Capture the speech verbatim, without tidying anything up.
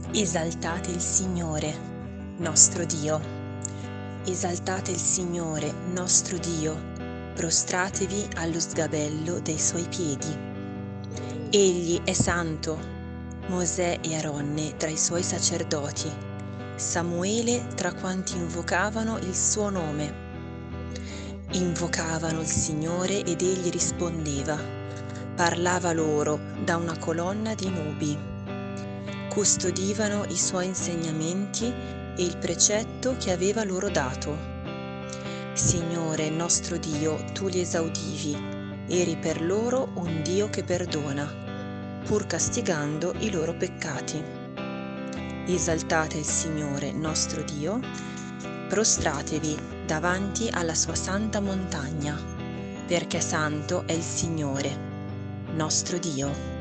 Esaltate il Signore, nostro Dio. Esaltate il Signore, nostro Dio. Prostratevi allo sgabello dei suoi piedi. Egli è santo, Mosè e Aronne tra i suoi sacerdoti, Samuele tra quanti invocavano il suo nome. Invocavano il Signore ed egli rispondeva, parlava loro da una colonna di nubi. Custodivano i suoi insegnamenti e il precetto che aveva loro dato. Signore nostro Dio, tu li esaudivi, eri per loro un Dio che perdona, pur castigando i loro peccati. Esaltate il Signore nostro Dio, prostratevi davanti alla sua santa montagna, perché santo è il Signore, nostro Dio.